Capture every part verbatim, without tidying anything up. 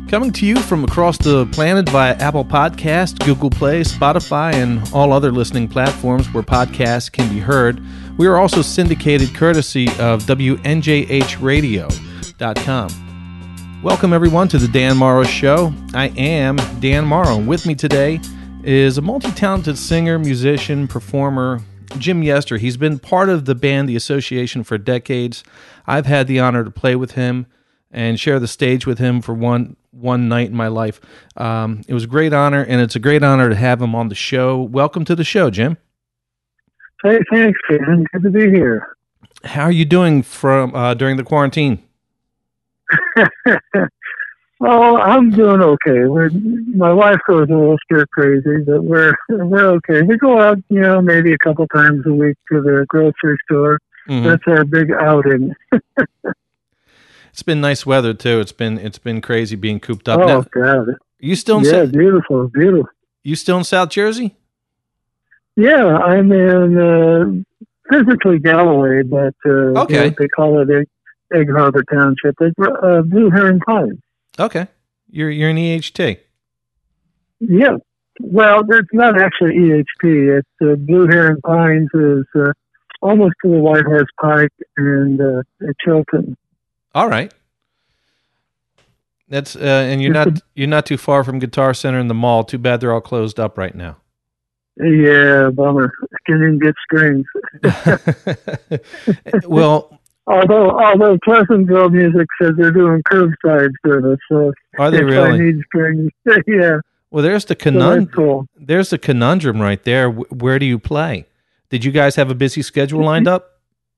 Coming to you from across the planet via Apple Podcast, Google Play, Spotify, and all other listening platforms where podcasts can be heard. We are also syndicated courtesy of W N J H radio dot com. Welcome, everyone, to the Dan Morrow Show. I am Dan Morrow, and with me today is a multi-talented singer, musician, performer, Jim Yester. He's been part of the band The Association for decades. I've had the honor to play with him and share the stage with him for one one night in my life. Um, it was a great honor, and it's a great honor to have him on the show. Welcome to the show, Jim. Hey, thanks, Dan. Good to be here. How are you doing from uh, during the quarantine? Well, I'm doing okay. We're, my wife goes a little stir crazy, but we're we're okay. We go out, you know, maybe a couple times a week to the grocery store. Mm-hmm. That's our big outing. It's been nice weather too. It's been it's been crazy being cooped up. Oh now, God! You still in yeah, Sa- beautiful, beautiful. You still in South Jersey? Yeah, I'm in uh, physically Galloway, but uh, okay, you know, they call it Egg, Egg Harbor Township. It's uh, Blue Heron Pines. Okay, you're you're in E H T. Yeah, well, it's not actually E H T. It's uh, Blue Heron Pines is uh, almost to the White Horse Pike and uh, at Chilton. All right. That's uh, and you're not you're not too far from Guitar Center and the mall. Too bad they're all closed up right now. Yeah, bummer. Can't even get strings. Well, although although Pleasantville Music says they're doing curbside service, so are they if really? I need strings, yeah. Well, there's the conundrum. So cool. There's the conundrum right there. Where do you play? Did you guys have a busy schedule lined up?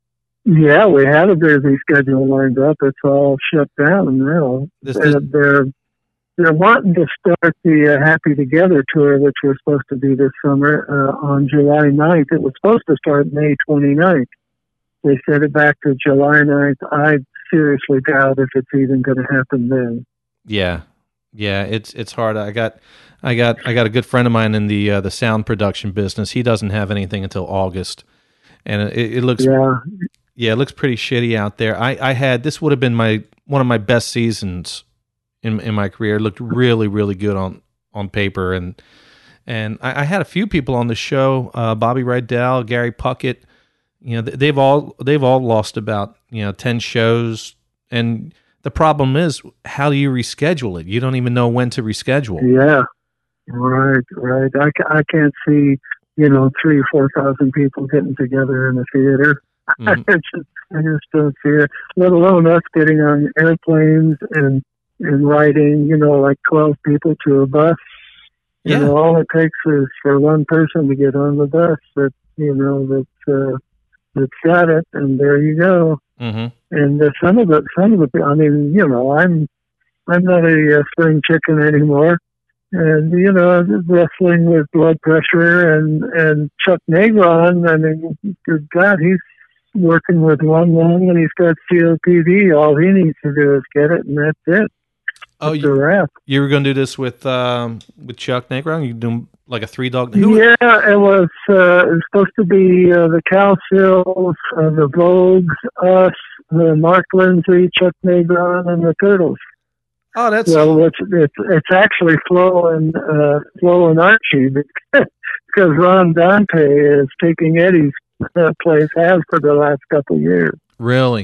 Yeah, we had a busy schedule lined up. It's all shut down now. This, this, they're they're wanting to start the uh, Happy Together tour, which was supposed to be this summer uh, on July ninth. It was supposed to start May twenty-ninth. They set it back to July ninth. I seriously doubt if it's even going to happen then. Yeah, yeah, it's it's hard. I got I got I got a good friend of mine in the uh, the sound production business. He doesn't have anything until August, and it, it looks yeah. Yeah, it looks pretty shitty out there. I, I had this would have been my one of my best seasons in in my career. It looked really really good on, on paper, and and I, I had a few people on the show, uh, Bobby Rydell, Gary Puckett. You know, they've all they've all lost about you know ten shows, and the problem is, how do you reschedule it? You don't even know when to reschedule. Yeah, right, right. I, I can't see you know three or four thousand people getting together in a theater. Mm-hmm. I just, I just don't see it. Let alone us getting on airplanes and and riding, you know, like twelve people to a bus. You yeah. know, all it takes is for one person to get on the bus that you know that uh, that's got it, and there you go. Mm-hmm. And uh, some of the some of the, I mean, you know, I'm I'm not a uh, spring chicken anymore. And, you know, wrestling with blood pressure and, and Chuck Negron, I mean, good God, he's working with one lung and he's got C O P D. All he needs to do is get it, and that's it. Oh, it's you, a wrap. You were going to do this with um, with Chuck Negron? You doing like a three dog? Who? Yeah, it was, uh, it was supposed to be uh, the Cowsills, uh, the Vogues, us, the Mark Lindsay, Chuck Negron, and the Turtles. Oh, that's well. It's it's, it's actually Flo and uh, Flo and Archie because Ron Dante is taking Eddie's uh, place, has for the last couple of years. Really,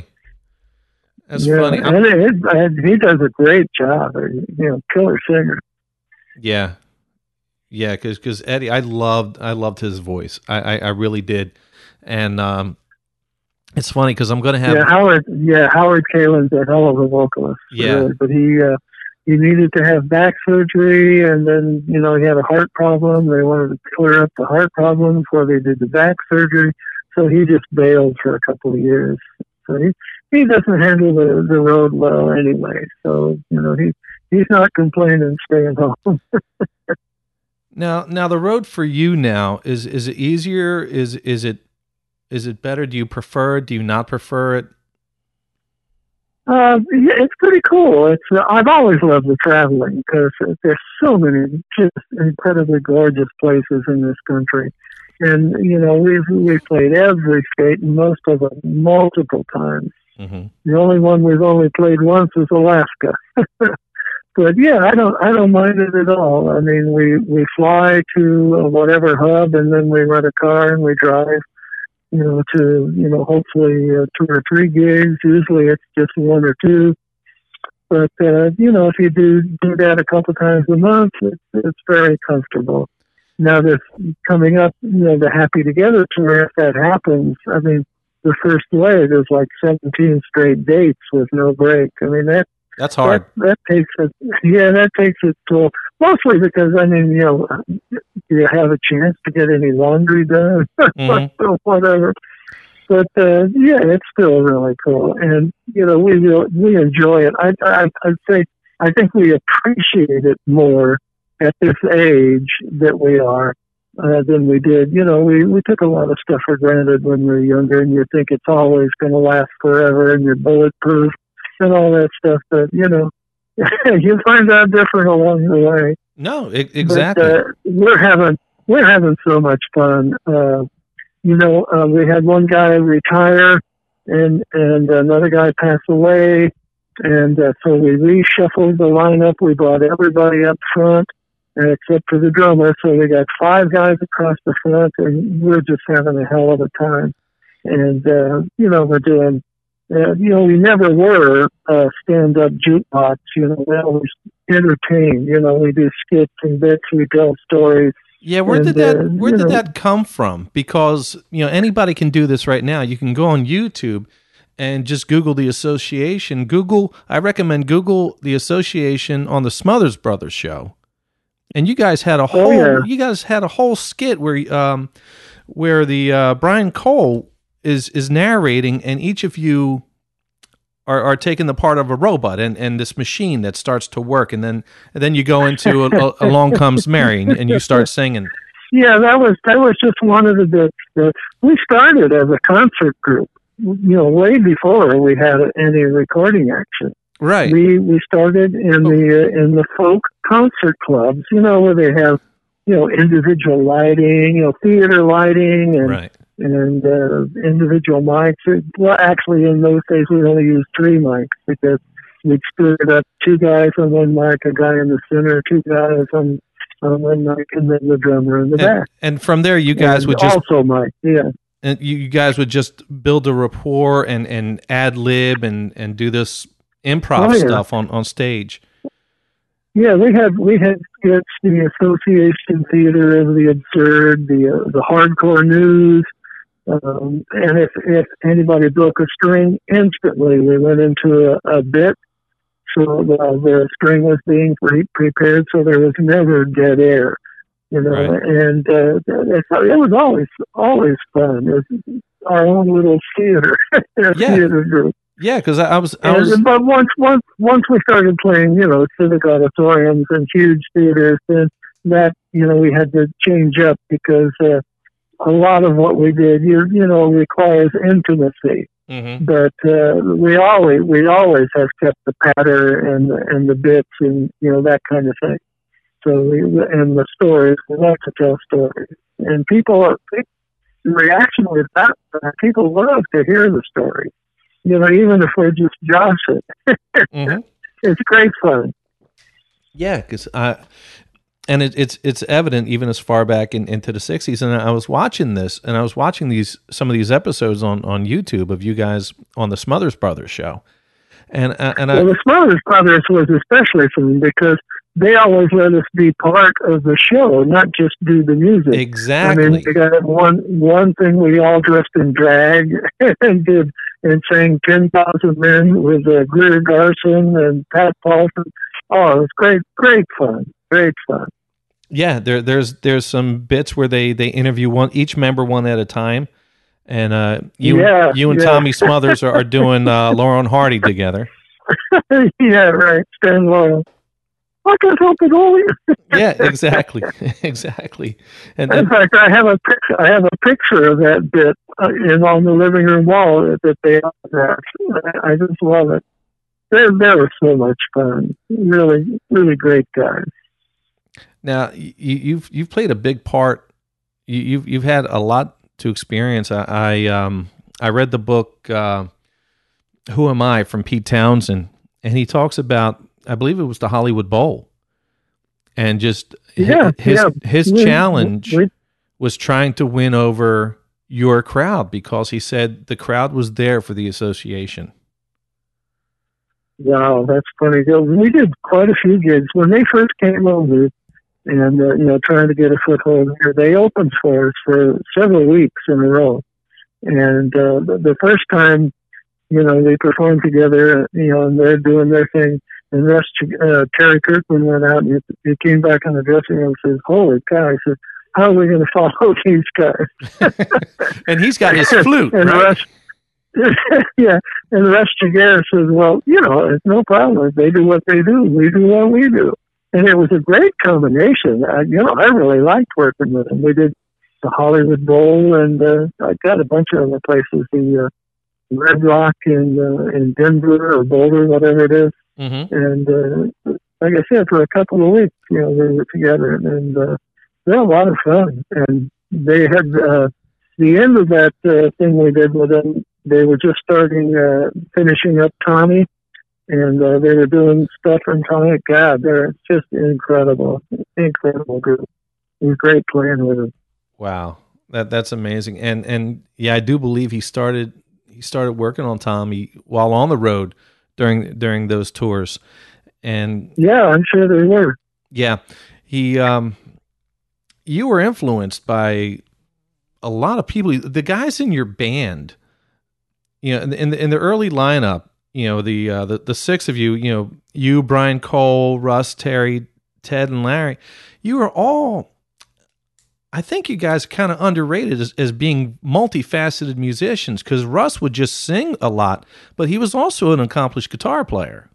that's yeah, funny. And it, it, he does a great job. You know, killer singer. Yeah, yeah. Because because Eddie, I loved I loved his voice. I I, I really did, and um. It's funny because I'm going to have yeah Howard yeah Howard Kalin's a hell of a vocalist. Yeah, really. But he uh, he needed to have back surgery, and then you know he had a heart problem. They wanted to clear up the heart problem before they did the back surgery, so he just bailed for a couple of years. So he he doesn't handle the, the road well anyway. So you know he he's not complaining, staying home. now now the road for you now is is it easier? Is is it Is it better? Do you prefer it? Do you not prefer it? Uh, yeah, it's pretty cool. It's uh, I've always loved the traveling because there's so many just incredibly gorgeous places in this country, and you know we've we've played every state and most of them multiple times. Mm-hmm. The only one we've only played once is Alaska, but yeah, I don't I don't mind it at all. I mean, we we fly to whatever hub, and then we rent a car and we drive, you know, to you know hopefully uh, two or three gigs. Usually it's just one or two. But, uh, you know, if you do do that a couple times a month, it's, it's very comfortable. Now, this coming up, you know, the Happy Together tour, if that happens, I mean, the first leg is like seventeen straight dates with no break. I mean, that that's hard. That, that takes it, yeah, that takes its toll. Mostly because, I mean, you know, you have a chance to get any laundry done mm-hmm. or whatever. But uh, yeah, it's still really cool, and you know we we enjoy it. I I I'd say I think we appreciate it more at this age that we are uh, than we did. You know, we we took a lot of stuff for granted when we were younger, and you think it's always going to last forever, and you're bulletproof and all that stuff. But you know, you find out different along the way. No, I- exactly. But, uh, we're having we're having so much fun. Uh, You know, uh, we had one guy retire and and another guy pass away, and uh, so we reshuffled the lineup. We brought everybody up front, uh, except for the drummer. So we got five guys across the front, and we're just having a hell of a time. And uh, you know, we're doing, uh, you know, we never were uh, stand-up jukebox. You know, we always entertain. You know, we do skits and bits. We tell stories. Yeah, where and, did that uh, where did know, that come from? Because you know anybody can do this right now. You can go on YouTube and just Google the Association. Google, I recommend Google the Association on the Smothers Brothers show. And you guys had a whole oh, yeah. you guys had a whole skit where um where the uh, Brian Cole is is narrating, and each of you are, are taking the part of a robot and, and this machine that starts to work, and then and then you go into a, a, Along Comes Mary, and, and you start singing. Yeah, that was that was just one of the bits that we started as a concert group. You know, way before we had any recording action. Right. We we started in the uh, in the folk concert clubs. You know, where they have you know individual lighting, you know, theater lighting, and. Right. And uh, individual mics. Well, actually, in those days, we only used three mics because we'd split it up: two guys on one mic, a guy in the center, two guys on, on one mic, and then the drummer in the and, back. And from there, you guys and would just also mic, yeah. And you guys would just build a rapport and, and ad lib and, and do this improv oh, yeah. stuff on, on stage. Yeah, we had we had skits, the Association Theater of the Absurd, the uh, the Hardcore News. Um, and if, if anybody broke a string, instantly we went into a, a bit. So uh, the string was being pre- prepared, so there was never dead air, you know. Right. And uh, it, it was always always fun. It was our own little theater, yeah. theater group. Yeah, because I, I was, I was. And, but once once once we started playing, you know, civic auditoriums and huge theaters, then that you know we had to change up because. Uh, A lot of what we did, you you know, requires intimacy. Mm-hmm. But uh, we always we always have kept the patter and and the bits and you know that kind of thing. So we, and the stories, we like to tell stories, and people are the reaction with that. People love to hear the story. You know, even if we're just joshing, mm-hmm. It's great fun. Yeah, because I. And it, it's it's evident even as far back in, into the sixties. And I was watching this, and I was watching these some of these episodes on, on YouTube of you guys on the Smothers Brothers show. And uh, and well, I, the Smothers Brothers was especially fun because they always let us be part of the show, not just do the music. Exactly. I mean, they got one one thing we all dressed in drag and did and sang ten thousand Men with uh, Greer Garson and Pat Paulson. Oh, it was great, great fun, great fun. Yeah, there, there's there's some bits where they, they interview one each member one at a time, and uh, you yeah, you and yeah. Tommy Smothers are, are doing uh, Laurel and Hardy together. Yeah, right. Stan Laurel. I can't help it all. Yeah, exactly, exactly. And, in and fact, I have a picture. I have a picture of that bit uh, in on the living room wall that they have. I just love it. They they were so much fun. Really, really great guys. Now you, you've you've played a big part. You, you've you've had a lot to experience. I, I um I read the book uh, "Who Am I" from Pete Townsend, and he talks about I believe it was the Hollywood Bowl, and just yeah, his yeah. his We, challenge we, was trying to win over your crowd because he said the crowd was there for the association. wow, that's funny. We did quite a few gigs when they first came over, and uh, you know, trying to get a foothold here. They opened for us for several weeks in a row, and uh, the, the first time, you know, they performed together, you know, and they're doing their thing. And Russ, uh, Terry Kirkman went out and he, he came back in the dressing room and says, "Holy cow!" He said, "How are we going to follow these guys?" And he's got his flute, and right? Russ, yeah, and Russ Jagger says, "Well, you know, it's no problem. If they do what they do, we do what we do." And it was a great combination. Uh, you know, I really liked working with him. We did the Hollywood Bowl, and uh, I got a bunch of other places. The uh, Red Rock in uh, in Denver or Boulder, whatever it is. Mm-hmm. And uh, like I said, for a couple of weeks, you know, we were together, and uh, they had a lot of fun. And they had uh, the end of that uh, thing we did with them. They were just starting, uh, finishing up Tommy, and uh, they were doing stuff from Tommy. God, they're just incredible, incredible group. It was great playing with them. Wow, that that's amazing. And and yeah, I do believe he started he started working on Tommy while on the road during during those tours. And yeah, I'm sure they were. Yeah, he um, you were influenced by a lot of people. The guys in your band, you know, in the in the, in the early lineup, you know, the, uh, the the six of you, you know, you, Brian Cole, Russ, Terry, Ted, and Larry, you were all. I think you guys are kind of underrated as, as being multifaceted musicians, because Russ would just sing a lot, but he was also an accomplished guitar player.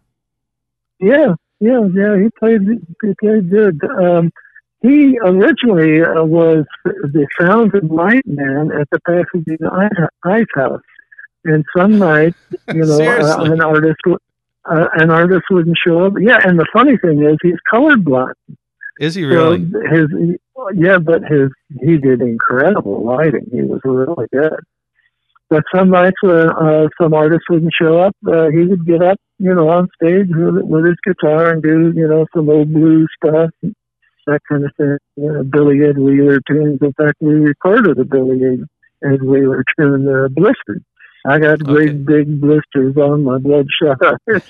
Yeah, yeah, yeah. He played, he played good. Um, he originally uh, was the sound and light man at the Pasadena Ice House, and some night, you know, uh, an artist, uh, an artist wouldn't show up. Yeah, and the funny thing is, he's colorblind. Is he really? So his, yeah, but his he did incredible lighting. He was really good. But some nights when uh, some artists wouldn't show up, uh, he would get up, you know, on stage with, with his guitar and do, you know, some old blues stuff, that kind of thing. You know, Billy Ed Wheeler tunes. In fact, we recorded a Billy Ed Wheeler tune, uh, "Blistered." I got great okay. big blisters on my bloodshot eyes.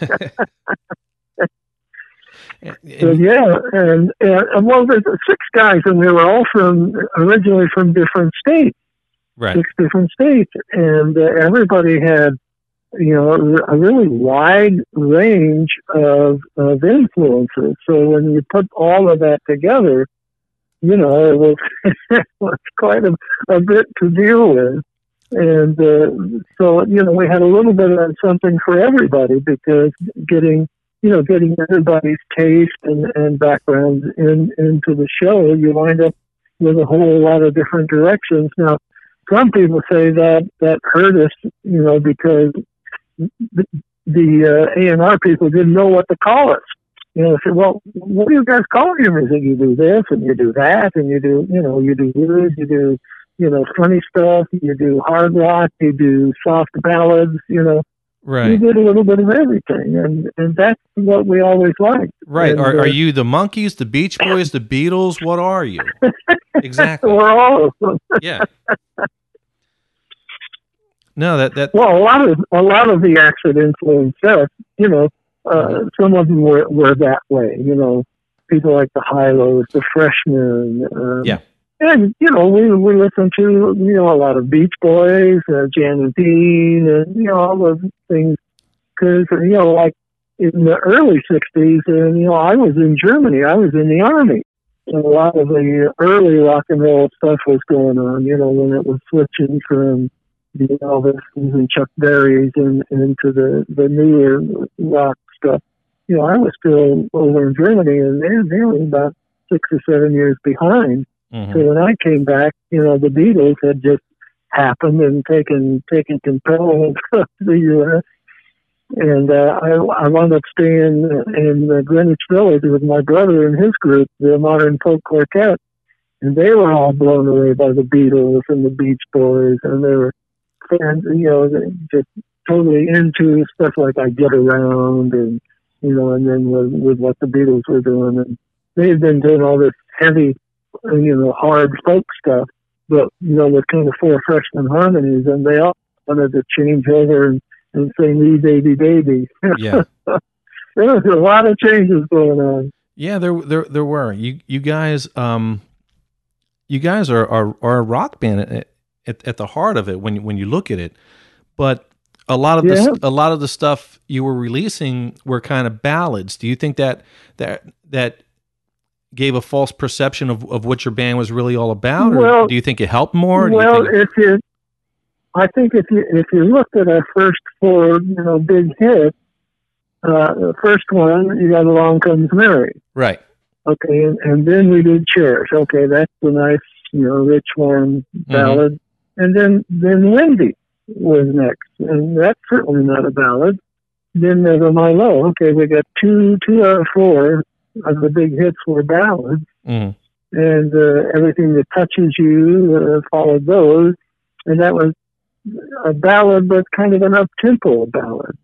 So, yeah, and, and well, there's six guys, and they were all from originally from different states, right? Six different states, and uh, everybody had, you know, a really wide range of of influences. So when you put all of that together, you know, it was, it was quite a, a bit to deal with. And uh, so, you know, we had a little bit of something for everybody, because getting you know, getting everybody's taste and, and background in, into the show, you wind up with a whole lot of different directions. Now, some people say that that hurt us, you know, because the, the uh, A and R people didn't know what to call us. You know, they said, well, what do you guys call your music? You do this and you do that, and you do, you know, you do blues, you do, you know, funny stuff, you do hard rock, you do soft ballads, you know. Right. We did a little bit of everything, and, and that's what we always liked. Right. And, are uh, are you the Monkees, the Beach Boys, the Beatles? What are you? Exactly. We're all of them. Yeah. No, that that. Well, a lot of a lot of the acts that influenced us, you know, uh, mm-hmm. some of them were, were that way. You know, people like the Hi-Los, the Freshmen. Um, yeah. And, you know, we we listened to, you know, a lot of Beach Boys, uh, Jan and Dean, and, you know, all those things. Because, you know, like in the early sixties, and, you know, I was in Germany. I was in the Army. And a lot of the early rock and roll stuff was going on, you know, when it was switching from the Elvis and Chuck Berry's and, and into the, the newer rock stuff. You know, I was still over in Germany, and they're, they were about six or seven years behind. Mm-hmm. So when I came back, you know, the Beatles had just happened and taken taken control of the U S And uh, I, I wound up staying in uh, Greenwich Village with my brother and his group, the Modern Folk Quartet, and they were all blown away by the Beatles and the Beach Boys, and they were fans, you know, just totally into stuff like "I Get Around" and, you know, and then with, with what the Beatles were doing. And they had been doing all this heavy, you know, hard folk stuff, but, you know, with kind of four freshman harmonies, and they all wanted to change over and, and say, "Me, baby, baby." Yeah. There was a lot of changes going on. Yeah, there there there were. You you guys um you guys are are, are a rock band at, at at the heart of it when you, when you look at it. But a lot of Yeah. the a lot of the stuff you were releasing were kind of ballads. Do you think that that that gave a false perception of, of what your band was really all about, or Well- do you think it helped more? Or do you Well, think it- if you, I think if you if you looked at our first four, you know, big hits, uh, the first one you got "Along Comes Mary," right. okay, and, and then we did "Cherish." Okay, that's the nice, you know, rich, warm ballad, and then then "Wendy" was next, and that's certainly not a ballad. Then "Never My Love." Okay, we got two two out of four of the big hits were ballads. Mhm. And uh, "Everything That Touches You" uh, followed those, and that was a ballad, but kind of an up-tempo ballad.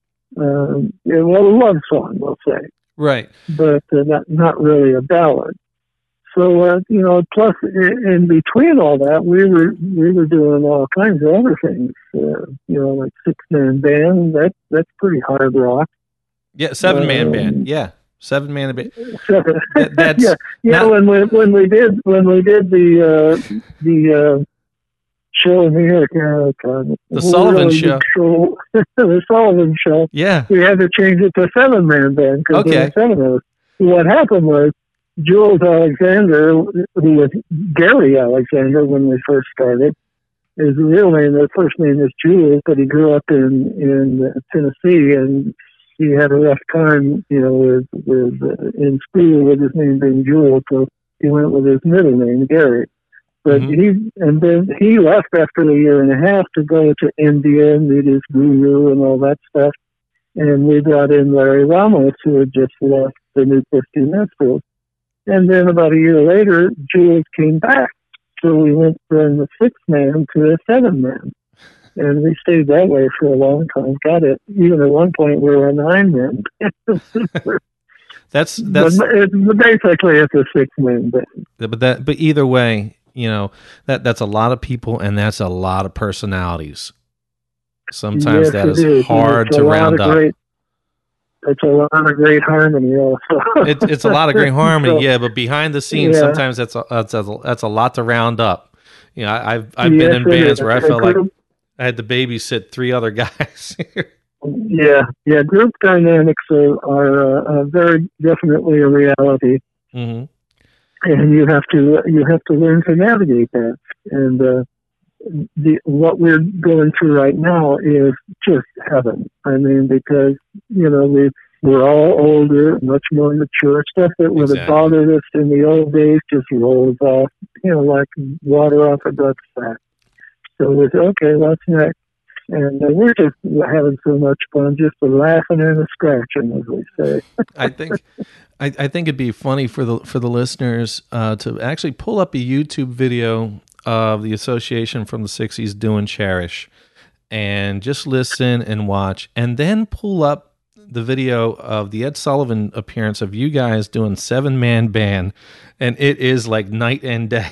Um, yeah, well, a love song, we'll say, Right. but uh, not not really a ballad. So uh, you know, plus in, in between all that, we were we were doing all kinds of other things. Uh, you know, like six-man band. That that's pretty hard rock. Yeah, seven man Um, band. Yeah. Seven man band. Seven. That- that's yeah, yeah. not- when we when we did when we did the uh, the uh, show in New York, uh, God, The Sullivan really Show. big show, the Sullivan Show, Yeah. we had to change it to seven man band because Okay. there were seven of us. What happened was Jules Alexander, who was Gary Alexander when we first started, his real name, his first name is Jules, but he grew up in in Tennessee, and he had a rough time, you know, with with uh, in school with his name being Jules, so he went with his middle name, Gary. But Mhm. he and then he left after a year and a half to go to India and meet his guru and all that stuff. And we brought in Larry Ramos, who had just left the New Christian Minstrels. And then about a year later, Jules came back. So we went from the six man to a seven man. And we stayed that way for a long time. Got it. Even at one point, we were a nine man. That's that's but it, basically, it's a six man band. but that but either way, you know, that that's a lot of people and that's a lot of personalities. Sometimes Yes, that it is hard It's to a lot round of up. Great, it's a lot of great harmony, also. It, it's a lot of great harmony, So, yeah. But behind the scenes, Yeah. sometimes that's a, that's a that's a lot to round up. You know, I, I've I've yes, been in it bands is. where I And felt like group- I had to babysit three other guys. Yeah, yeah. Group dynamics are, are uh, uh, very definitely a reality, hmm and you have to you have to learn to navigate that. And uh, the what we're going through right now is just heaven. I mean, because you know we we're all older, much more mature. Stuff that would have Exactly. bothered us in the old days just rolls off, you know, like water off a duck's back. So we say, okay, what's next? And uh, we're just having so much fun, just laughing and scratching, as we say. I think I, I think it'd be funny for the for the listeners uh, to actually pull up a YouTube video of the association from the sixties doing "Cherish," and just listen and watch, and then pull up the video of the Ed Sullivan appearance of you guys doing seven man band, and it is like night and day.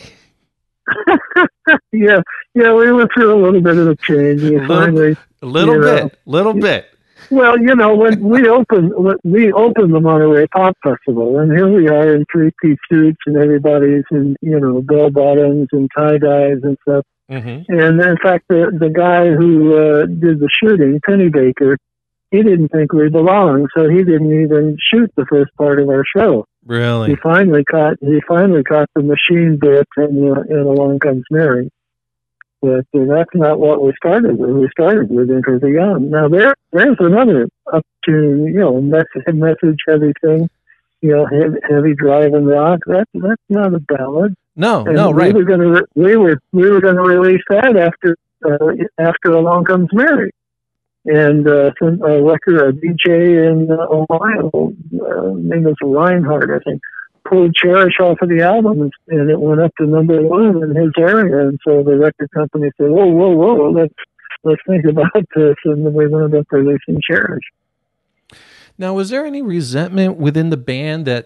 yeah, yeah, we went through a little bit of a change. We A little- finally, A little You know. bit, little bit. well, you know, when we opened, when we opened the Monterey Pop Festival, and here we are in three-piece suits, and everybody's in, you know, bell bottoms and tie dyes and stuff. hmm And in fact, the the guy who uh, did the shooting, Penny Baker, he didn't think we belonged, so he didn't even shoot the first part of our show. He Really? finally caught he finally caught the machine bit in, uh, in Along Comes Mary. But uh, that's not what we started with. We started with Enter the Young. Now there there's another up to you know message message heavy thing, you know heavy, heavy driving rock. That's that's not a ballad. No, And no, we right. were gonna re- we were we were gonna release that after uh, after Along Comes Mary. And uh, some a record, a D J in uh, Ohio, uh, name is Reinhardt, I think, pulled "Cherish" off of the album, and, and it went up to number one in his area. And so the record company said, "Whoa, whoa, whoa, let's let's think about this." And then we wound up releasing "Cherish." Now, was there any resentment within the band that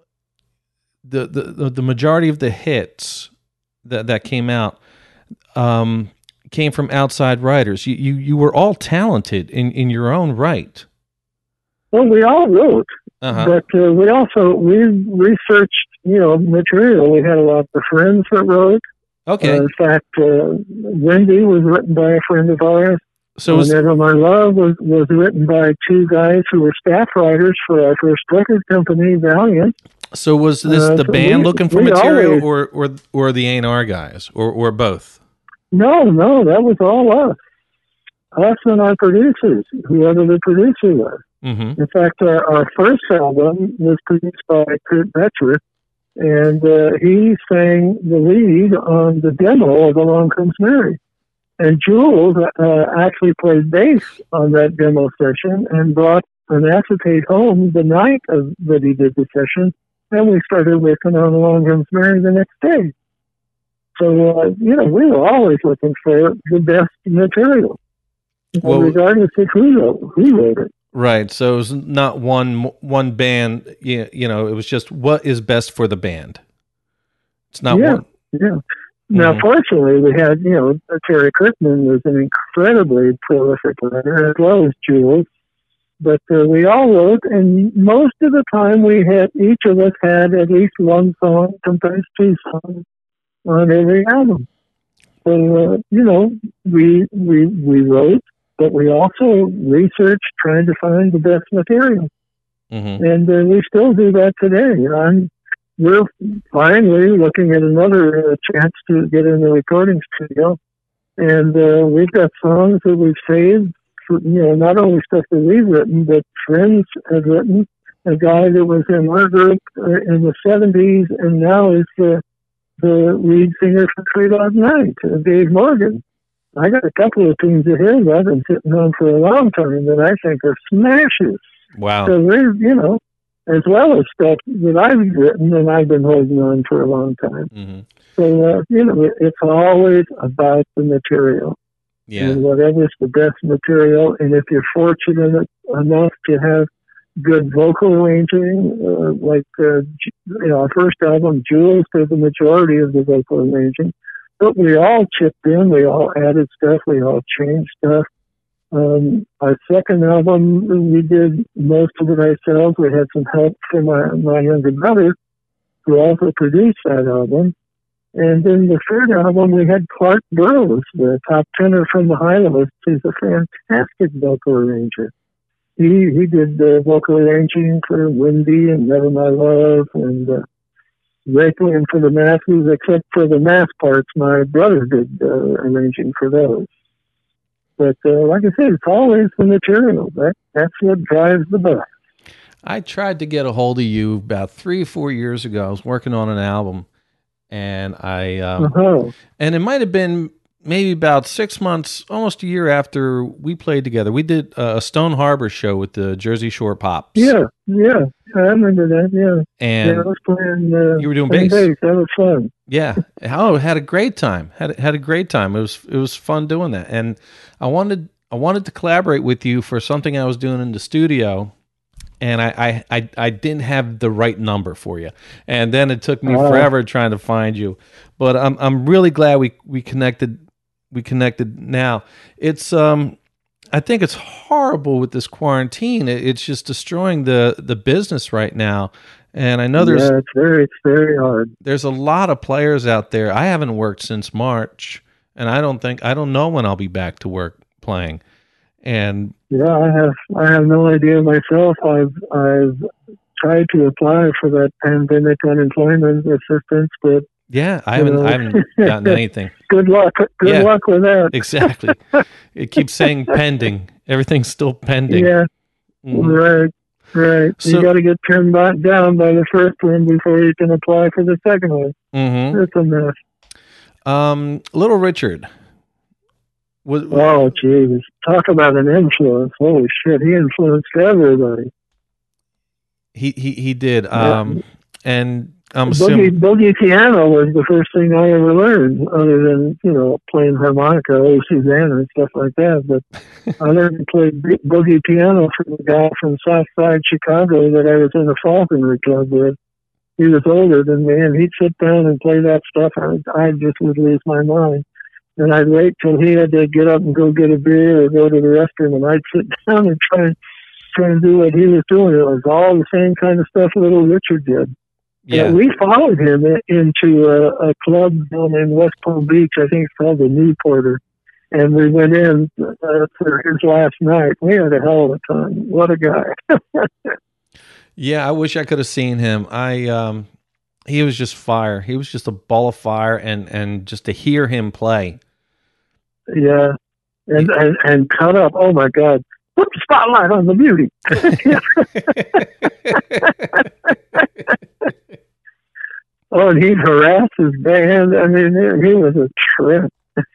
the the, the majority of the hits that, that came out um, came from outside writers? You, you you were all talented in, in your own right. Well, we all wrote, uh-huh. but uh, we also we researched, you know, material. We had a lot of friends that wrote. Okay. Uh, in fact, uh, Wendy was written by a friend of ours. So was, Never My Love was, was written by two guys who were staff writers for our first record company, Valiant. So was this uh, the so band we, looking for we material, always, or, or or the A and R guys, or or both? No, no, that was all us. Us and our producers, whoever the producer was. Mm-hmm. In fact, our, our first album was produced by Kurt Betcher, and uh, he sang the lead on the demo of Along Comes Mary. And Jules uh, actually played bass on that demo session and brought an acetate home the night of, that he did the session, and we started working on Along Comes Mary the next day. So, uh, you know, we were always looking for the best material, well, regardless of who wrote, who wrote it. Right. So it was not one one band, you, you know, it was just what is best for the band. It's not yeah, one. Yeah. Now, mm-hmm. fortunately, we had, you know, Terry Kirkman was an incredibly prolific writer, as well as Jules. But uh, we all wrote, and most of the time we had, each of us had at least one song, sometimes two songs, on every album. So, uh, you know, we, we, we wrote, but we also researched, trying to find the best material. Mm-hmm. And uh, we still do that today. You know, I'm, we're finally looking at another uh, chance to get in the recording studio. And uh, we've got songs that we've saved, for, you know, not only stuff that we've written, but friends have written. A guy that was in our group uh, in the seventies and now is uh, the lead singer for Three Dog Night, uh, Dave Morgan. I got a couple of tunes of his I've been sitting on for a long time that I think are smashes. Wow. So we're, you know, as well as stuff that I've written and I've been holding on for a long time. Mm-hmm. So, uh, you know, it's always about the material. Yeah. And whatever's the best material. And if you're fortunate enough to have good vocal arranging, uh, like, uh, you know, our first album, Jules did the majority of the vocal arranging. But we all chipped in, we all added stuff, we all changed stuff. Um, our second album, we did most of it ourselves. We had some help from my, my younger brother, who also produced that album. And then the third album, we had Clark Burroughs, the top tenor from the Hi-Lows, who's a fantastic vocal arranger. He he did the vocal arranging for Windy and Never My Love and uh, Requiem for the Masses, except for the mass parts, my brother did uh, arranging for those. But uh, like I said, it's always the material. That, that's what drives the bus. I tried to get a hold of you about three or four years ago. I was working on an album, and I um, uh-huh. and it might have been maybe about six months, almost a year after we played together. We did a Stone Harbor show with the Jersey Shore Pops. Yeah, yeah, I remember that. Yeah, and yeah, I was playing. Uh, you were doing bass. bass. That was fun. Yeah, oh, had a great time. Had had a great time. It was it was fun doing that, and I wanted I wanted to collaborate with you for something I was doing in the studio. And I, I, I, I didn't have the right number for you, and then it took me oh. forever trying to find you. But I'm I'm really glad we, we connected we connected now. It's um I think it's horrible with this quarantine. It, it's just destroying the, the business right now. And I know there's yeah, it's very it's very hard. There's a lot of players out there. I haven't worked since March, and I don't think I don't know when I'll be back to work playing. And yeah, I have I have no idea myself. I've I've tried to apply for that pandemic unemployment assistance, but yeah, I haven't know. I haven't gotten anything. Good luck. Good yeah, luck with that. Exactly. It keeps saying pending. Everything's still pending. Yeah. Mm-hmm. Right. Right. So, you got to get turned back down by the first one before you can apply for the second one. Mm-hmm. It's a mess. Um, Little Richard. Was, oh, jeez. Talk about an influence. Holy shit. He influenced everybody. He he, he did. Um, yeah. And I'm Boogie, assuming. boogie piano was the first thing I ever learned, other than, you know, playing harmonica, oh, Susanna, and stuff like that. But I learned to play b- boogie piano from a guy from South Side Chicago that I was in a falconry club with. He was older than me, and he'd sit down and play that stuff. I, I just would lose my mind. And I'd wait till he had to get up and go get a beer or go to the restroom, and I'd sit down and try and, try and do what he was doing. It was all the same kind of stuff Little Richard did. Yeah. Uh, we followed him into a, a club down in West Palm Beach. I think it's called the Newporter. And we went in uh, for his last night. We had a hell of a time. What a guy. Yeah, I wish I could have seen him. I um, he was just fire. He was just a ball of fire, and, and just to hear him play. Yeah. And, and, and cut up. Oh, my God. Put the spotlight on the beauty. Oh, and he'd harass his band. I mean, he was a trip.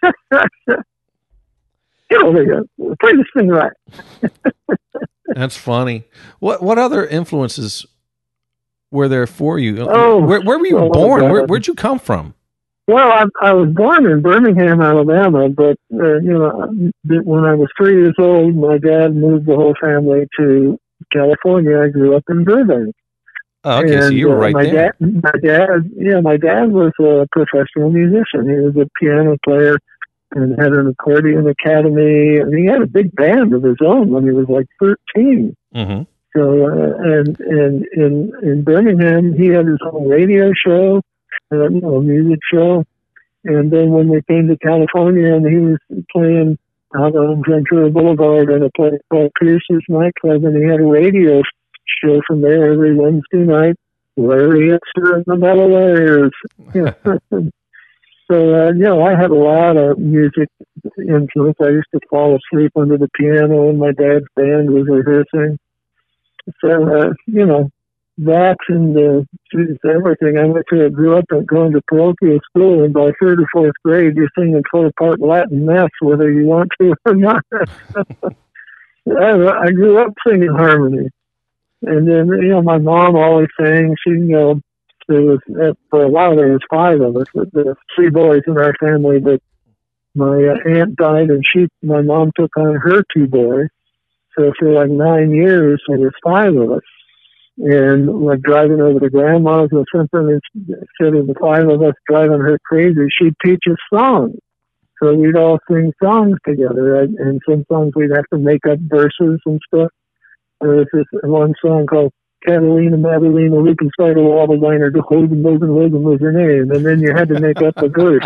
Get over here. Play this thing right. That's funny. What what other influences were there for you? Oh, where, where were you oh, born? God. Where, where'd you come from? Well, I, I was born in Birmingham, Alabama, but, uh, you know, when I was three years old, my dad moved the whole family to California. I grew up in Burbank. Oh, okay, and, so you were uh, right my there. Dad, my dad, yeah, my dad was a professional musician. He was a piano player and had an accordion academy, and he had a big band of his own when he was like thirteen. Mm-hmm. So, uh, and and in in Birmingham, he had his own radio show, uh, you know, a music show. And then when we came to California, and he was playing out on Ventura Boulevard in a place called Pierce's Nightclub, and he had a radio show from there every Wednesday night. Larry Esther and the Metalwares. So, uh, you know, I had a lot of music influence. I used to fall asleep under the piano when my dad's band was rehearsing. So, uh, you know, that and uh, geez, everything. I went to, grew up and going to parochial school, and by third or fourth grade, you're singing four-part Latin mass, whether you want to or not. I, I grew up singing harmony. And then, you know, my mom always sang. She, you know, there was, uh, for a while there was five of us, but there were three boys in our family, but my uh, aunt died, and she, my mom took on her two boys. So for like nine years, there was five of us. And like driving over to grandma's or something, instead of the five of us driving her crazy, she'd teach us songs. So we'd all sing songs together, right? And some songs we'd have to make up verses and stuff. There was this one song called Catalina, Madalena, Lucan Spider, Wobble Liner, Hogan, Logan, Logan was her name. And then you had to make up a verse.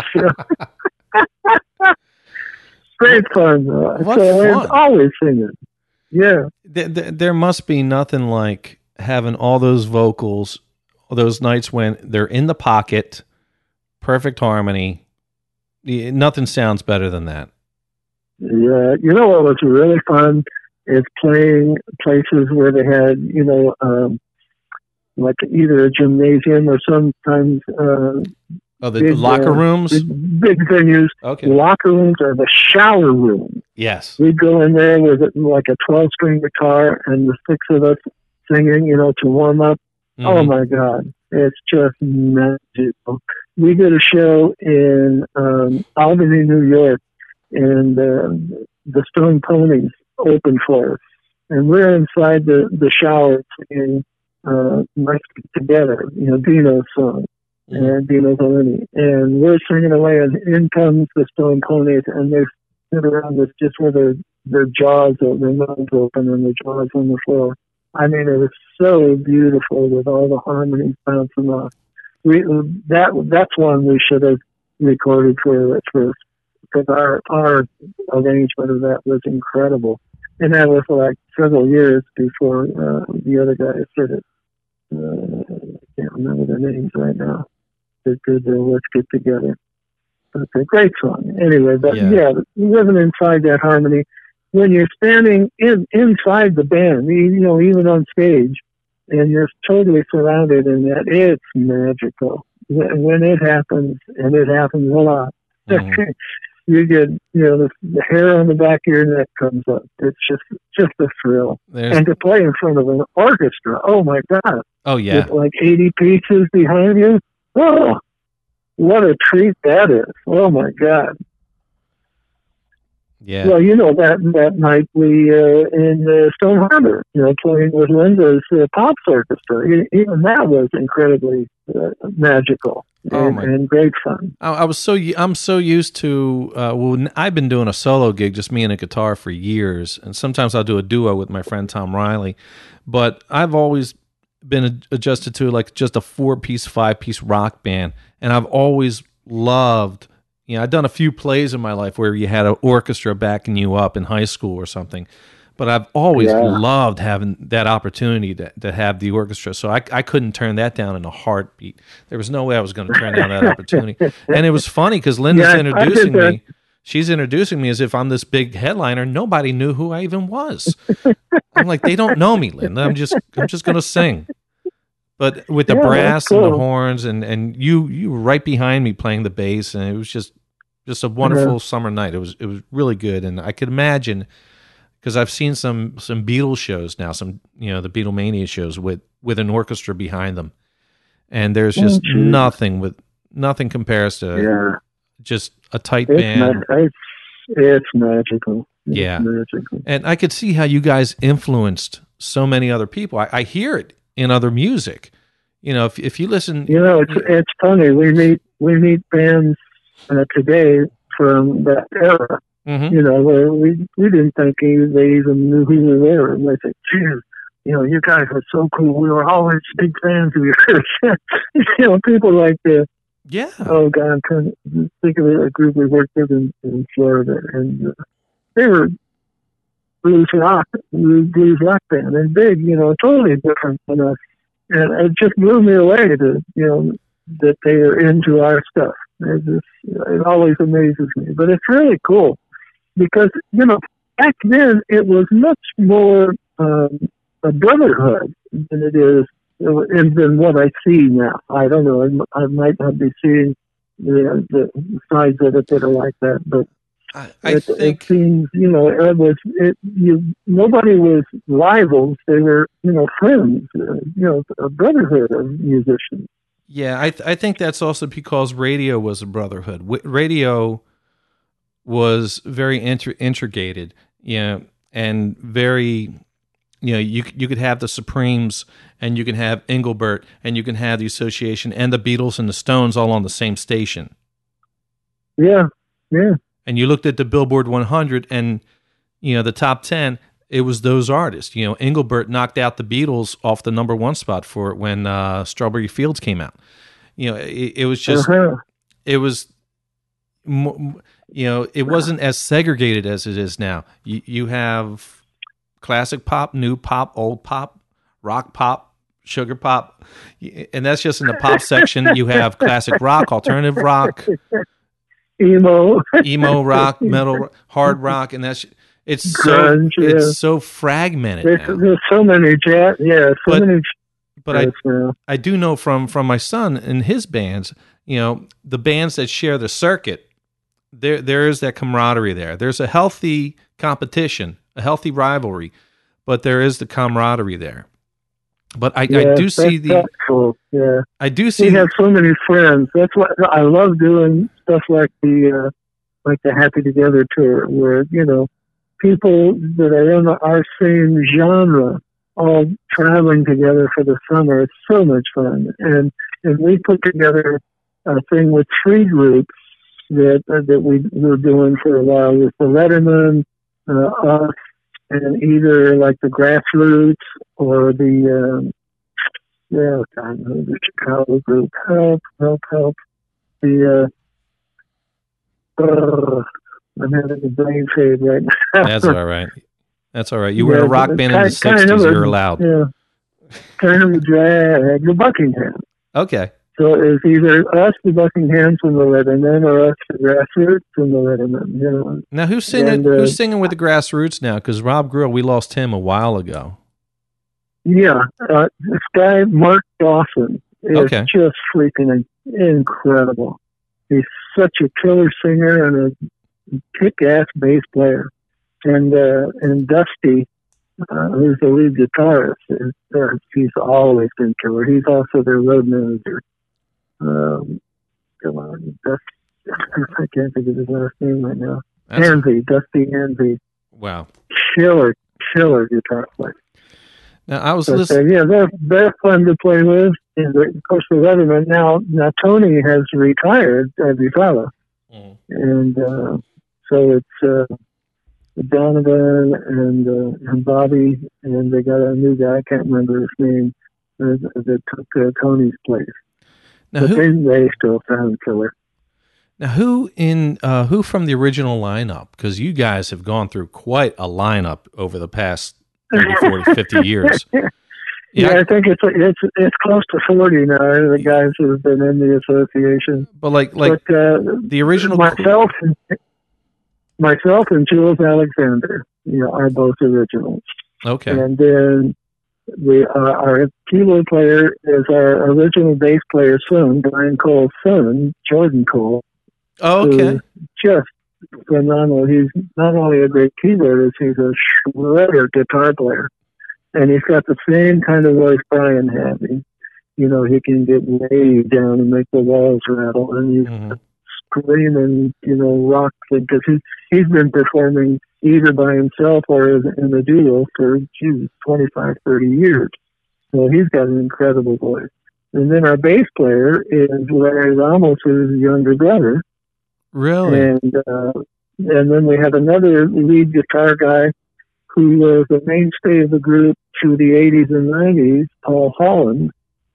Great fun. Uh, What so I fun. was always singing. Yeah. There, there, there must be nothing like having all those vocals, those nights when they're in the pocket, perfect harmony. Nothing sounds better than that. Yeah. You know what was really fun is playing places where they had, you know, um, like either a gymnasium or sometimes uh, Oh, the big, locker uh, rooms? big, big venues. Okay. Locker rooms or the shower room. Yes. We'd go in there with like a twelve-string guitar and the six of us singing, you know, to warm up. Mm-hmm. Oh, my God. It's just magical. We did a show in um, Albany, New York, and uh, the Stone Ponies opened for us. And we're inside the, the shower singing uh, Let's Get Together, you know, Dino's song. Mm-hmm. And Dino Valini. And we're singing away, and in comes the Stone Ponies, and they sit around us just with their, their jaws, their mouths open, and their jaws on the floor. I mean, it was so beautiful with all the harmonies bouncing off. We that that's one we should have recorded for for because our our arrangement of that was incredible, and that was like several years before uh, the other guys did it. Uh, I can't remember their names right now. They did the Let's Get Together. But it's a great song. Anyway, but Yeah. yeah, living inside that harmony. When you're standing in inside the band, you, you know, even on stage, and you're totally surrounded in that, it's magical. When when it happens, and it happens a lot, Mm-hmm. you get, you know, the, the hair on the back of your neck comes up. It's just, just a thrill. There's... And to play in front of an orchestra, oh my God. Oh, yeah. With like eighty pieces behind you. Oh, what a treat that is. Oh my God. Yeah. Well, you know, that that night we uh, in uh, Stone Harbor, you know, playing with Linda's uh, Pops Orchestra. Even that was incredibly uh, magical oh and, my. and great fun. I, I was so I'm so used to. Uh, well, I've been doing a solo gig, just me and a guitar, for years, and sometimes I'll do a duo with my friend Tom Riley. But I've always been adjusted to like just a four-piece, five-piece rock band, and I've always loved. You know, I've done a few plays in my life where you had an orchestra backing you up in high school or something, but I've always yeah. loved having that opportunity to, to have the orchestra. So I, I couldn't turn that down in a heartbeat. There was no way I was going to turn down that opportunity. And it was funny because Linda's yeah, introducing me. She's introducing me as if I'm this big headliner. Nobody knew who I even was. I'm like, they don't know me, Linda. I'm just I'm just going to sing. But with the yeah, brass cool. and the horns, and, and you you were right behind me playing the bass, and it was just just a wonderful yeah. summer night. It was it was really good, and I could imagine, because I've seen some some Beatles shows now, some you know the Beatlemania shows with, with an orchestra behind them, and there's just oh, nothing with nothing compares to yeah. just a tight it's band. Ma- it's, it's magical. It's yeah, magical. And I could see how you guys influenced so many other people. I, I hear it in other music. You know, if if you listen, you know, it's it's funny. We meet we meet bands uh, today from that era. Mm-hmm. You know, where we we didn't think they even knew who we were, and they said, "Geez, you know, you guys are so cool. We were always big fans of yours." You know, people like the yeah. Oh God, I'm trying to think of a group we worked with in, in Florida, and uh, they were blues rock, blues rock band, and big, you know, totally different than us. And it just blew me away to, you know, that they are into our stuff. It just, it always amazes me. But it's really cool because, you know, back then it was much more um, a brotherhood than it is, and than what I see now. I don't know. I, I might not be seeing the, the sides of it that are like that, but I, I it, think it seems, you know, it was it. You nobody was rivals; they were, you know, friends. Uh, you know, a brotherhood of musicians. Yeah, I th- I think that's also because radio was a brotherhood. W- radio was very inter- integrated, you know, and very, you know, you you could have the Supremes and you can have Engelbert and you can have the Association and the Beatles and the Stones all on the same station. Yeah, yeah. And you looked at the Billboard one hundred and, you know, the top ten, it was those artists. You know, Engelbert knocked out the Beatles off the number one spot for it when uh, Strawberry Fields came out. You know, it, it was just, uh-huh. it was, you know, it wasn't as segregated as it is now. You, you have classic pop, new pop, old pop, rock pop, sugar pop. And that's just in the pop section. You have classic rock, alternative rock, emo, emo rock, metal, hard rock, and that's it's so Grunge, yeah. it's so fragmented. There's, now. there's so many jazz, yeah, so but, many. But I now. I do know from from my son and his bands, you know, the bands that share the circuit, there there is that camaraderie there. There's a healthy competition, a healthy rivalry, but there is the camaraderie there. But I, yeah, I do see the cool. yeah. I do see we have so many friends. That's what I love doing, stuff like the uh, like the Happy Together tour, where you know people that are in our same genre all traveling together for the summer. It's so much fun, and and we put together a thing with three groups that uh, that we were doing for a while with the Letterman, uh, us. And either like the Grassroots or the, um, yeah, God, the Chicago group, help, help, help. The, uh, uh, I'm having a brain fade right now. That's all right. That's all right. You were yeah, in a rock band in the sixties, you're allowed. Yeah, kind of a drag, the Buckingham. Okay. So it's either us, the Buckinghams, and the Letterman, or us, the Grassroots, and the Letterman. You know. Now, who's singing? And, uh, who's singing with the Grassroots now? Because Rob Grill, we lost him a while ago. Yeah, uh, this guy Mark Dawson is okay. just freaking incredible. He's such a killer singer and a kick-ass bass player. And uh, and Dusty, uh, who's the lead guitarist, is, uh, he's always been killer. He's also their road manager. Um, come on, Dusty. I can't think of his last name right now. Envy, Dusty Envy. Wow. Killer, killer guitar player. Now, I was but, listening. Uh, yeah, they're, they're fun to play with. And of course, the Leatherman now, now Tony has retired at Vitala. Mm. And uh, so it's uh, Donovan and uh, and Bobby, and they got a new guy, I can't remember his name, uh, that took uh, Tony's place. Now, but who, they, they still sound killer. Now, who in uh, who from the original lineup? Because you guys have gone through quite a lineup over the past thirty, forty, fifty years. Yeah, yeah I, I think it's it's it's close to forty now. The guys who have been in the association. But like like but, uh, the original myself and myself and Jules Alexander, you know, are both originals. Okay. And then we uh, our keyboard player is our original bass player son, Brian Cole's son, Jordan Cole. Oh, okay. Just phenomenal. He's not only a great keyboardist, he's a shredder guitar player. And he's got the same kind of voice Brian had. He, you know, he can get way down and make the walls rattle. And he's mm-hmm. screaming, you know, rock, because he's, he's been performing either by himself or in a duo for, geez, twenty-five, thirty years. So he's got an incredible voice. And then our bass player is Larry Ramos' younger brother. Really? And uh, and then we have another lead guitar guy who was the mainstay of the group through the eighties and nineties, Paul Holland,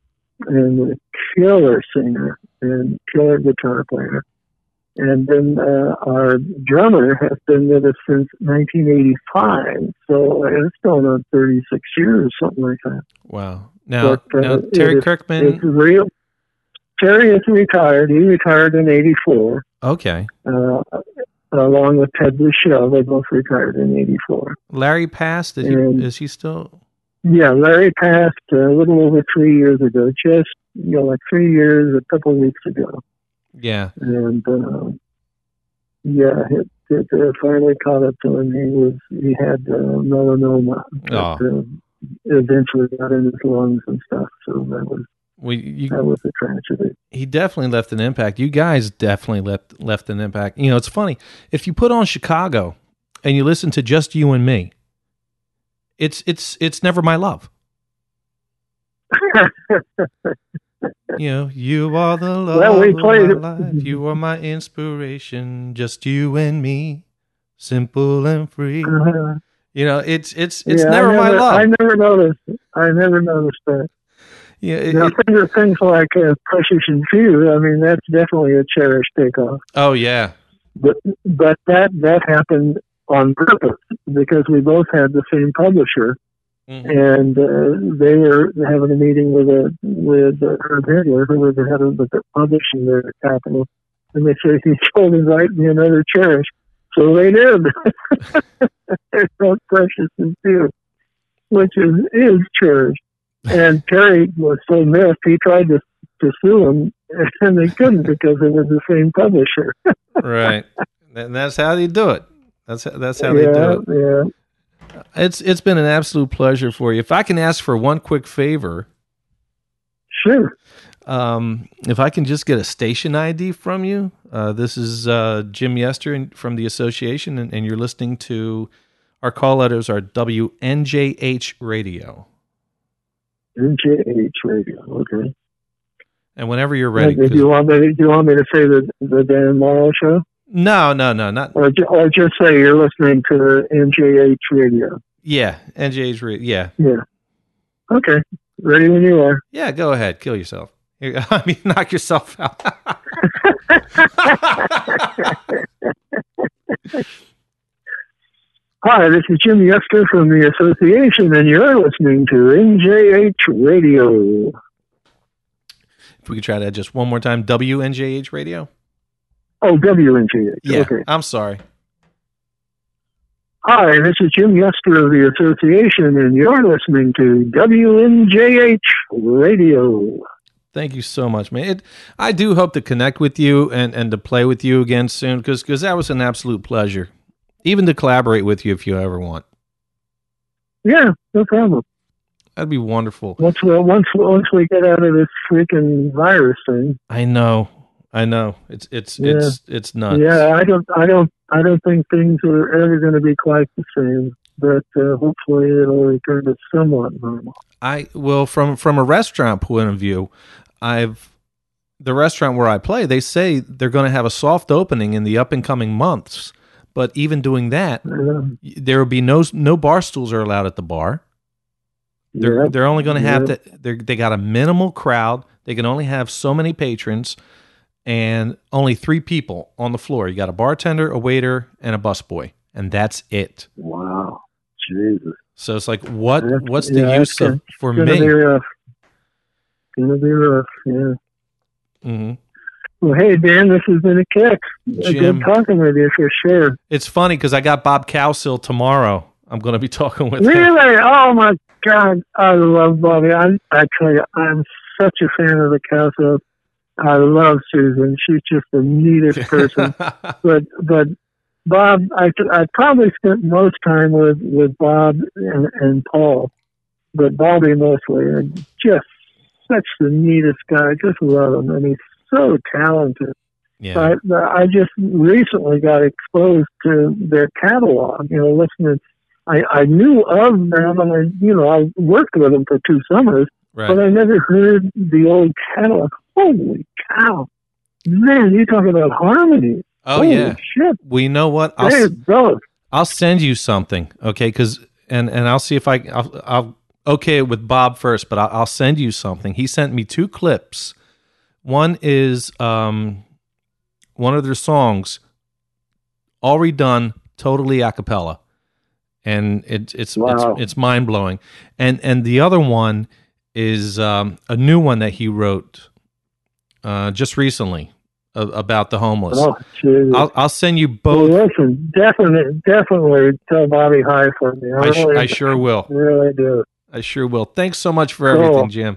and a killer singer and killer guitar player. And then uh, our drummer has been with us since nineteen eighty-five, so it's going on thirty-six years, something like that. Wow. Now, but, uh, now Terry it Kirkman... Is, it's real. Terry is retired. He retired in eighty-four. Okay. Uh, along with Ted Luchelle, they both retired in eighty-four. Larry passed? Is, and, he, is he still? Yeah, Larry passed a little over three years ago. Just, you know, like three years, a couple of weeks ago. Yeah. And, uh, yeah, it, it, it finally caught up to him. He was, he had uh, melanoma. Oh. That, uh, eventually got in his lungs and stuff, so that was Well, you, that was a tragedy. He definitely left an impact. You guys definitely left left an impact. You know, it's funny. If you put on Chicago and you listen to Just You and Me, it's it's it's Never My Love. You know, you are the love well, we played of my life. You are my inspiration. Just you and me, simple and free. Uh-huh. You know, it's it's it's yeah, never, never my love. I never noticed. I never noticed that. Yeah, it, now, it, things, things like uh, Precious and Few, I mean, that's definitely a cherished takeoff. Oh, yeah. But but that that happened on purpose because we both had the same publisher, mm-hmm. and uh, they were having a meeting with a with uh, Herb Hitler, who was the head of the publishing there at Capitol, and they said he told him write me another Cherish, so they did. They wrote Precious and Few, which is is cherished. And Terry was so miffed, he tried to, to sue him, and they couldn't because it was the same publisher. Right, and that's how they do it. That's that's how yeah, they do it. Yeah, it's it's been an absolute pleasure for you. If I can ask for one quick favor, sure. Um, if I can just get a station I D from you. Uh, this is uh, Jim Yester from the association, and, and you're listening to our call letters are W N J H Radio. N J H Radio, okay. And whenever you're ready, do you want me? To, do you want me to say the the Dan Morrow Show? No, no, no, not. Or or just say you're listening to N J H Radio. Yeah, N J H Radio. Yeah. Yeah. Okay. Ready when you are. Yeah, go ahead. Kill yourself. I mean, knock yourself out. Hi, this is Jim Yester from the Association, and you're listening to N J H Radio. If we could try that just one more time, W N J H Radio? Oh, W N J H. Yeah, okay. I'm sorry. Hi, this is Jim Yester of the Association, and you're listening to W N J H Radio. Thank you so much, man. It, I do hope to connect with you and, and to play with you again soon, because because that was an absolute pleasure. Even to collaborate with you if you ever want. Yeah, no problem. That'd be wonderful. Once we once once we get out of this freaking virus thing. I know, I know. It's it's yeah. it's it's nuts. Yeah, I don't I don't I don't think things are ever going to be quite the same. But uh, hopefully it'll return to somewhat normal. I well, from from a restaurant point of view, I've the restaurant where I play. They say they're going to have a soft opening in the up and coming months. But even doing that, yeah. there will be no no bar stools are allowed at the bar. They're yep. they're only going to have yep. to. They they got a minimal crowd. They can only have so many patrons, and only three people on the floor. You got a bartender, a waiter, and a busboy, and that's it. Wow. Jesus. So it's like, what? That's, what's the yeah, use of for it's gonna me? Be rough. It's gonna be rough. Yeah. Mm-hmm. Well, hey Dan, this has been a kick. Jim, good talking with you for sure. It's funny because I got Bob Cowsill tomorrow. I'm going to be talking with really? him. Really? Oh my God, I love Bobby. I I tell you, I'm such a fan of the Cowsill. I love Susan. She's just the neatest person. but but. Bob, I, I probably spent most time with, with Bob and, and Paul, but Bobby mostly. And just such the neatest guy. I just love him, and he's so talented. Yeah. I, I just recently got exposed to their catalog. You know, listening. I, I knew of them, and I, you know, I worked with them for two summers, right. but I never heard the old catalog. Holy cow! Man, you talk about harmony. Oh, Holy yeah. Shit. Well, you know what? I'll, hey, bro. I'll send you something, okay? Because and, and I'll see if I I'll, I'll okay it with Bob first, but I'll, I'll send you something. He sent me two clips. One is um one of their songs, all redone, totally a cappella, and it, it's wow. it's it's mind blowing. And and the other one is um, a new one that he wrote uh, just recently. About the homeless. Oh, I'll I'll send you both. Well, listen, definitely, definitely tell Bobby hi for me. I, I, really, sh- I sure will. Really do. I sure will. Thanks so much for cool. everything, Jim.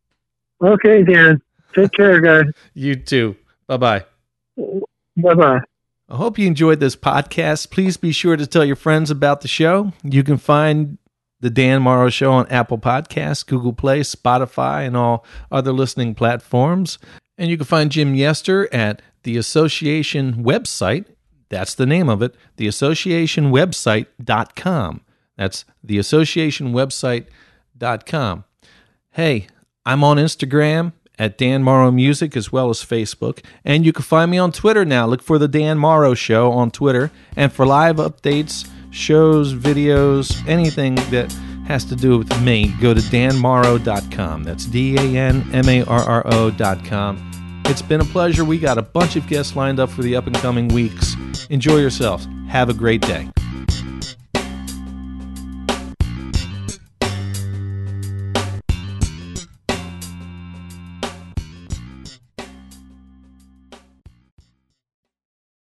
Okay, Dan. Take care, guys. You too. Bye-bye. Bye-bye. I hope you enjoyed this podcast. Please be sure to tell your friends about the show. You can find The Dan Morrow Show on Apple Podcasts, Google Play, Spotify, and all other listening platforms. And you can find Jim Yester at the Association website. That's the name of it, the association website dot com. That's the association website dot com. Hey, I'm on Instagram at Dan Morrow Music as well as Facebook. And you can find me on Twitter now. Look for The Dan Morrow Show on Twitter. And for live updates, shows, videos, anything that has to do with me, go to dan morrow dot com. That's D A N M A R R O dot com. It's been a pleasure. We got a bunch of guests lined up for the up and coming weeks. Enjoy yourselves. Have a great day.